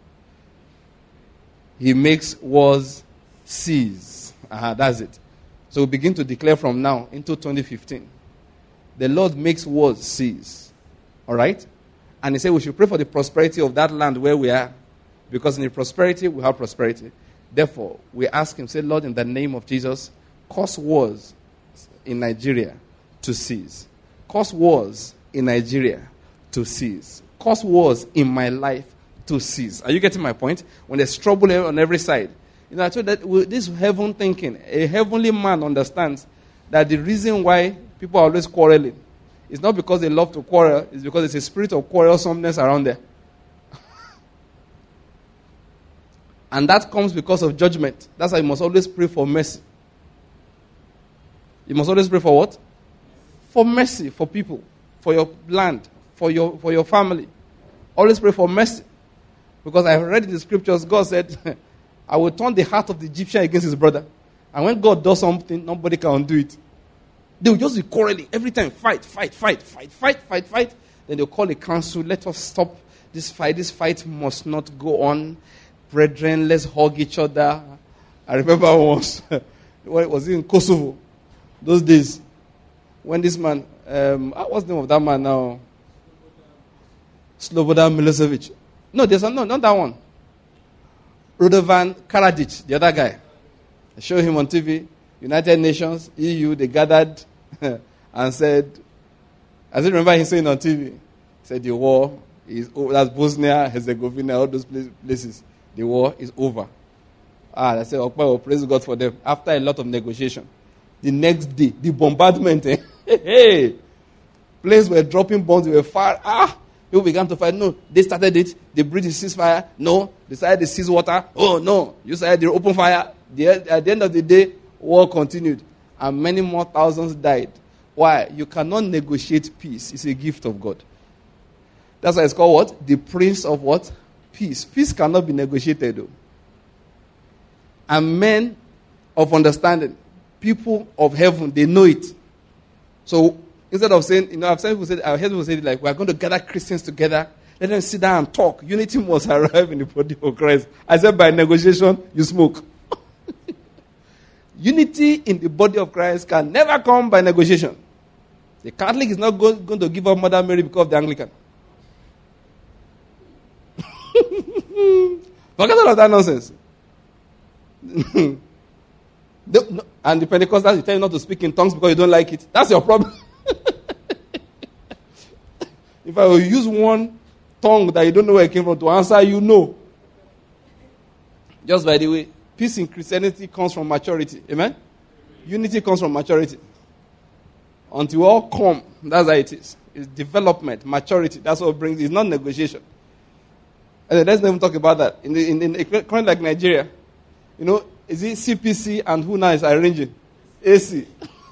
He makes wars cease. That's it. So we begin to declare from now into 2015. The Lord makes wars cease. All right? And he said we should pray for the prosperity of that land where we are. Because in the prosperity, we have prosperity. Therefore, we ask him, say, Lord, in the name of Jesus, cause wars in Nigeria to cease. Cause wars in Nigeria to cease. Cause wars in my life to cease. Are you getting my point? When there's trouble on every side. I told that with this heaven thinking, a heavenly man understands that the reason why people are always quarreling is not because they love to quarrel, it's because there's a spirit of quarrelsomeness around there. And that comes because of judgment. That's why you must always pray for mercy. You must always pray for what? For mercy, for people, for your land, for your family. Always pray for mercy. Because I've read in the scriptures, God said, I will turn the heart of the Egyptian against his brother. And when God does something, nobody can undo it. They will just be quarreling every time. Fight. Then they'll call a council. Let us stop this fight. This fight must not go on. Brethren, let's hug each other. I remember once, when it was in Kosovo, those days, when this man, what's the name of that man now? Slobodan Milosevic. No, not that one. Radovan Karadzic, the other guy. I showed him on TV. United Nations, EU, they gathered and said, I still remember him saying on TV, he said the war is over. That's Bosnia, Herzegovina, all those places. The war is over. I said, okay, well, praise God for them. After a lot of negotiation. The next day, the bombardment. Hey, planes were dropping bombs. They were far. People began to fight. No, they started it. The British ceasefire. No, they started the cease water. Oh, no, you started the open fire. At the end of the day, war continued. And many more thousands died. Why? You cannot negotiate peace. It's a gift of God. That's why it's called what? The Prince of what? Peace. Peace cannot be negotiated, though. And men of understanding, people of heaven, they know it. So instead of saying, I've heard people say, like, we're going to gather Christians together, let them sit down and talk. Unity must arrive in the body of Christ. I said, by negotiation, you smoke. Unity in the body of Christ can never come by negotiation. The Catholic is not going to give up Mother Mary because of the Anglican. Forget all of that nonsense. And the Pentecostals, you tell you not to speak in tongues because you don't like it. That's your problem. If I will use one tongue that you don't know where it came from to answer, you know. Just by the way, peace in Christianity comes from maturity. Amen? Unity comes from maturity. Until we all come, that's how it is. It's development, maturity. That's what brings it. It's not negotiation. And let's not even talk about that. In a country like Nigeria, is it CPC and who now is arranging? AC.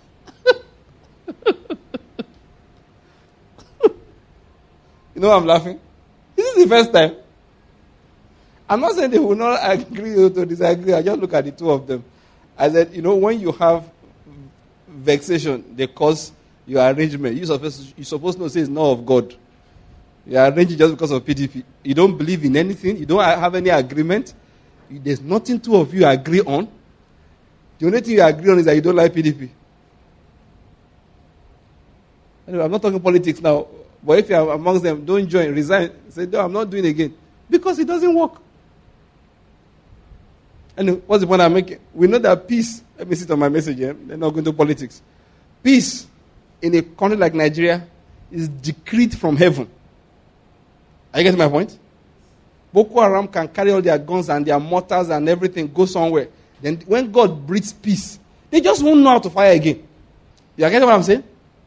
You know why I'm laughing? This is the first time. I'm not saying they will not agree or to disagree. I just look at the two of them. I said, when you have vexation, they cause your arrangement. You're supposed to say it's not of God. You are arranging just because of PDP. You don't believe in anything. You don't have any agreement. There's nothing two of you agree on. The only thing you agree on is that you don't like PDP. Anyway, I'm not talking politics now. But if you are amongst them, don't join, resign. Say, no, I'm not doing it again. Because it doesn't work. And what's the point I'm making? We know that peace, let me sit on my message here. They're not going to politics. Peace in a country like Nigeria is decreed from heaven. Are you getting my point? Boko Haram can carry all their guns and their mortars and everything, go somewhere. Then when God breathes peace, they just won't know how to fire again. You are getting what I'm saying?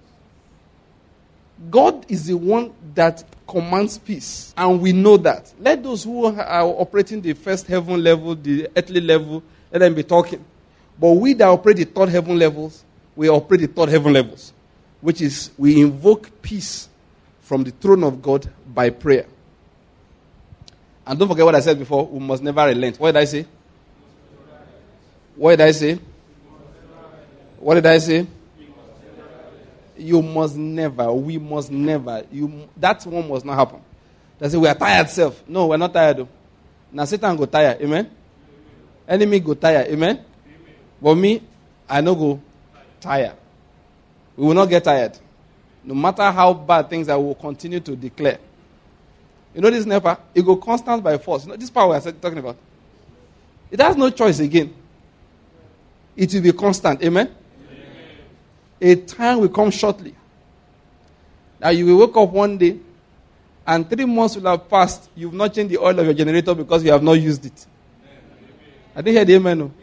God is the one that commands peace. And we know that. Let those who are operating the first heaven level, the earthly level, let them be talking. But we that operate the third heaven levels, we operate the third heaven levels. Which is, we invoke peace from the throne of God by prayer. And don't forget what I said before, we must never relent. What did I say? What did I say? What did I say? You must never, we must never. That one must not happen. They say, we are tired, self. No, we're not tired. Though. Now Satan go tired, amen? Enemy go tired, amen? But me, I no go tired. We will not get tired. No matter how bad things are, we will continue to declare. This NEPA, it go constant by force. This power we are talking about. It has no choice again. It will be constant. Amen? A time will come shortly. Now you will wake up one day and 3 months will have passed. You have not changed the oil of your generator because you have not used it. I didn't hear the amen. No?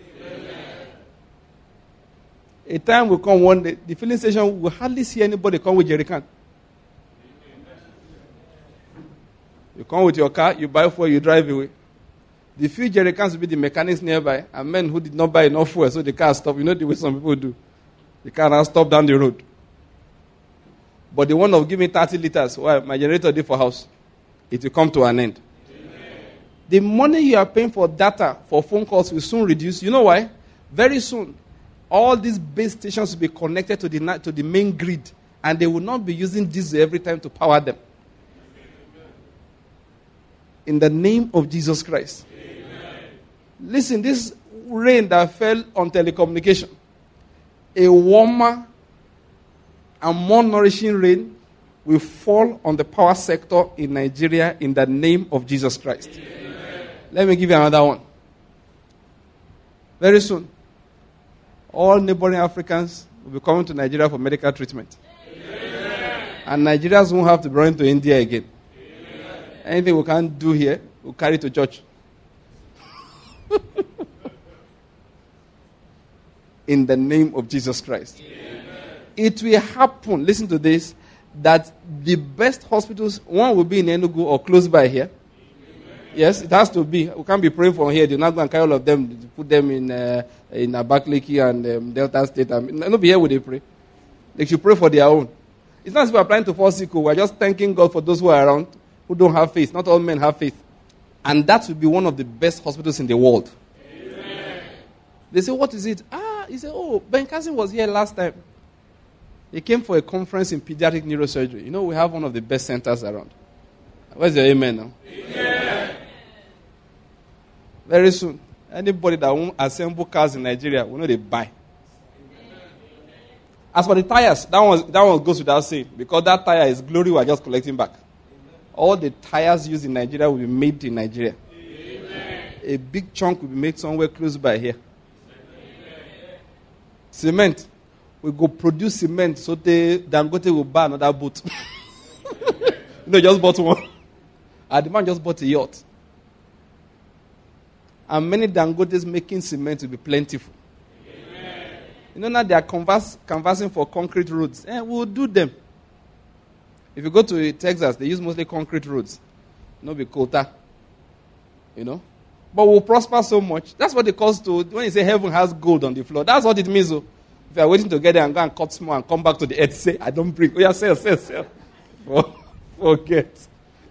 A time will come one day. The filling station will hardly see anybody come with jerrycan. You come with your car, you buy fuel, you drive away. The few jerrycans will be the mechanics nearby, and men who did not buy enough fuel, so the car stopped. You know the way some people do. The car now stop down the road. But the one of give me 30 liters, well, my generator did for house. It will come to an end. Amen. The money you are paying for data, for phone calls will soon reduce. You know why? Very soon, all these base stations will be connected to the main grid, and they will not be using diesel every time to power them. In the name of Jesus Christ. Amen. Listen, this rain that fell on telecommunication, a warmer and more nourishing rain will fall on the power sector in Nigeria in the name of Jesus Christ. Amen. Let me give you another one. Very soon, all neighboring Africans will be coming to Nigeria for medical treatment. Amen. And Nigerians won't have to run to India again. Amen. Anything we can't do here, we'll carry to church. in the name of Jesus Christ. It will happen, listen to this, that the best hospitals, one will be in Enugu or close by here. Yes, it has to be. We can't be praying from here. They're not going to carry all of them, put them in Abakaliki and Delta State. Not be here where they pray. They should pray for their own. It's not as if we're applying to fall sick. We're just thanking God for those who are around, who don't have faith. Not all men have faith. And that will be one of the best hospitals in the world. Amen. They say, what is it? He said, Ben Carson was here last time. He came for a conference in pediatric neurosurgery. You know, we have one of the best centers around. Where's your amen now? Amen. Very soon, anybody that won't assemble cars in Nigeria, we know they buy. As for the tires, that one goes without saying. Because that tire is glory we are just collecting back. All the tires used in Nigeria will be made in Nigeria. Amen. A big chunk will be made somewhere close by here. Amen. Cement. We go produce cement so Dangote will buy another boat. Just bought one. And the man just bought a yacht. And many Dangotes making cement will be plentiful. Amen. Now they are canvassing for concrete roads. We'll do them. If you go to Texas, they use mostly concrete roads. Be quota. But we'll prosper so much. That's what it calls to, when you say heaven has gold on the floor. That's what it means. So if you are waiting to get there and go and cut small and come back to the earth, say, I don't bring. Sell. Forget.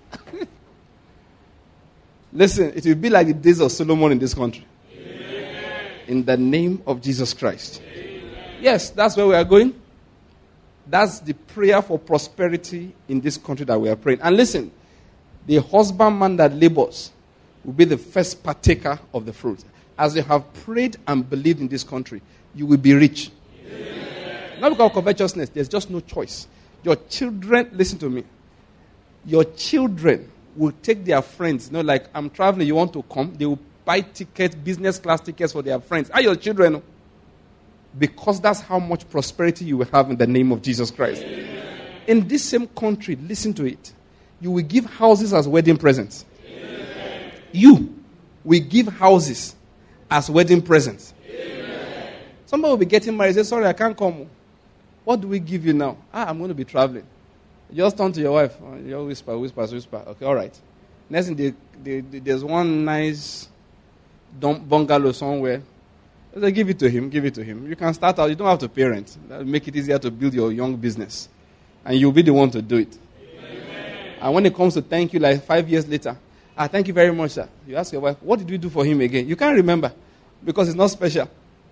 Listen, it will be like the days of Solomon in this country. Amen. In the name of Jesus Christ. Amen. Yes, that's where we are going. That's the prayer for prosperity in this country that we are praying. And listen, the husbandman that labors will be the first partaker of the fruit. As you have prayed and believed in this country, you will be rich. Amen. Not because of covetousness, there's just no choice. Your children, listen to me, your children will take their friends. Like, I'm traveling, you want to come? They will buy tickets, business class tickets for their friends. Are your children? Because that's how much prosperity you will have in the name of Jesus Christ. Amen. In this same country, listen to it. You will give houses as wedding presents. Amen. You will give houses as wedding presents. Amen. Somebody will be getting married and say, sorry, I can't come. What do we give you now? I'm going to be traveling. You just turn to your wife. You whisper. Okay, all right. Next thing, there's one nice bungalow somewhere. Say, give it to him. You can start out. You don't have to parent. That'll make it easier to build your young business. And you'll be the one to do it. Amen. And when it comes to thank you, like 5 years later, thank you very much, sir. You ask your wife, what did we do for him again? You can't remember because it's not special.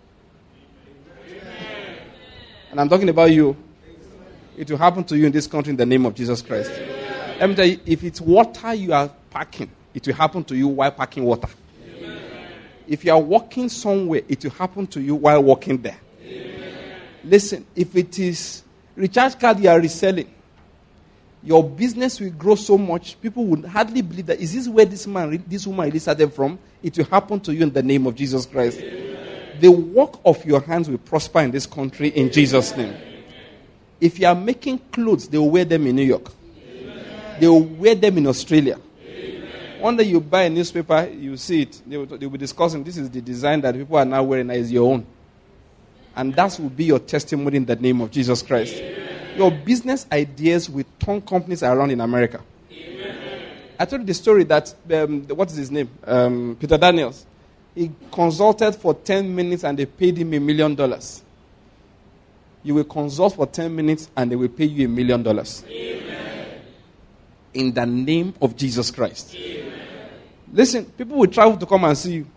Amen. And I'm talking about you. It will happen to you in this country in the name of Jesus Christ. Amen. Let me tell you, if it's water you are packing, it will happen to you while packing water. Amen. If you are walking somewhere, it will happen to you while walking there. Amen. Listen, if it is recharge card you are reselling, your business will grow so much, people would hardly believe that, is this where this woman really started from? It will happen to you in the name of Jesus Christ. Amen. The work of your hands will prosper in this country in Jesus' name. If you are making clothes, they will wear them in New York. Amen. They will wear them in Australia. Amen. One day you buy a newspaper, you see it. They will be discussing, this is the design that people are now wearing, that is your own. And that will be your testimony in the name of Jesus Christ. Amen. Your business ideas will turn companies around in America. Amen. I told you the story that, what is his name? Peter Daniels. He consulted for 10 minutes and they paid him $1 million. You will consult for 10 minutes and they will pay you $1 million. Amen. In the name of Jesus Christ. Amen. Listen, people will travel to come and see you.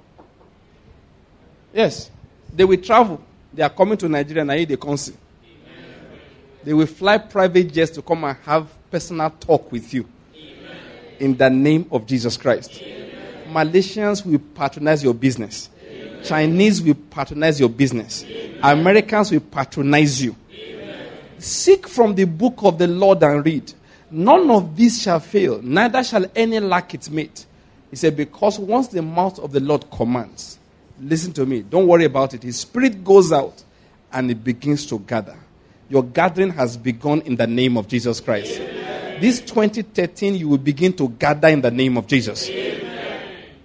Yes, they will travel. They are coming to Nigeria and they can't see. Amen. They will fly private jets to come and have personal talk with you. Amen. In the name of Jesus Christ. Amen. Malaysians will patronize your business. Amen. Chinese will patronize your business. Amen. Americans will patronize you. Amen. Seek from the book of the Lord and read. None of these shall fail, neither shall any lack its mate. He said, because once the mouth of the Lord commands, listen to me, don't worry about it. His spirit goes out and it begins to gather. Your gathering has begun in the name of Jesus Christ. Amen. This 2013, you will begin to gather in the name of Jesus. Amen.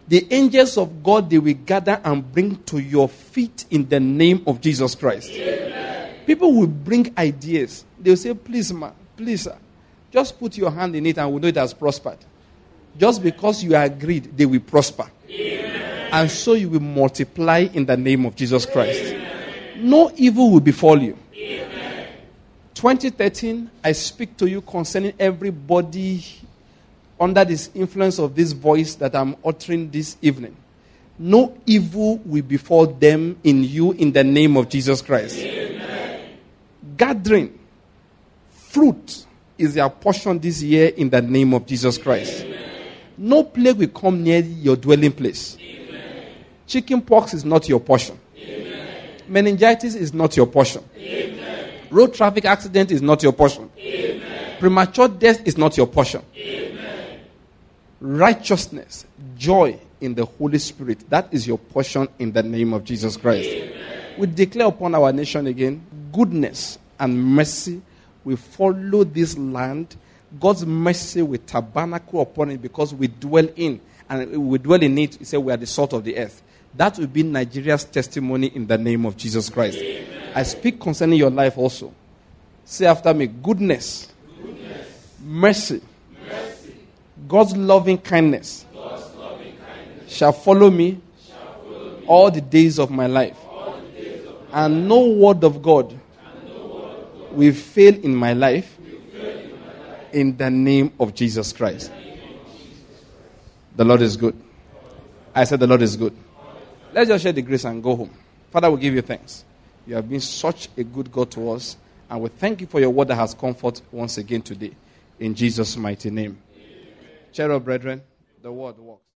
The angels of God, they will gather and bring to your feet in the name of Jesus Christ. Amen. People will bring ideas. They will say, please, ma, please, sir, just put your hand in it and we'll know it has prospered. Just because you agreed, they will prosper. Amen. And so you will multiply in the name of Jesus Christ. Amen. No evil will befall you. Amen. 2013, I speak to you concerning everybody under this influence of this voice that I'm uttering this evening. No evil will befall them in you in the name of Jesus Christ. Amen. Gathering, fruit is their portion this year in the name of Jesus Christ. Amen. No plague will come near your dwelling place. Amen. Chicken pox is not your portion. Amen. Meningitis is not your portion. Amen. Road traffic accident is not your portion. Amen. Premature death is not your portion. Amen. Righteousness, joy in the Holy Spirit, that is your portion in the name of Jesus Christ. Amen. We declare upon our nation again, goodness and mercy will follow this land. God's mercy will tabernacle upon it because we dwell in, and we dwell in it. He said we are the salt of the earth. That will be Nigeria's testimony in the name of Jesus Christ. Amen. I speak concerning your life also. Say after me, goodness, mercy, God's loving kindness, shall follow me all the days of my life. And no word of God will fail in my life in the name of Jesus Christ. The Lord is good. I said the Lord is good. Let's just share the grace and go home. Father, we give you thanks. You have been such a good God to us. And we thank you for your word that has comfort once again today. In Jesus' mighty name. Cheer up, brethren. The word works.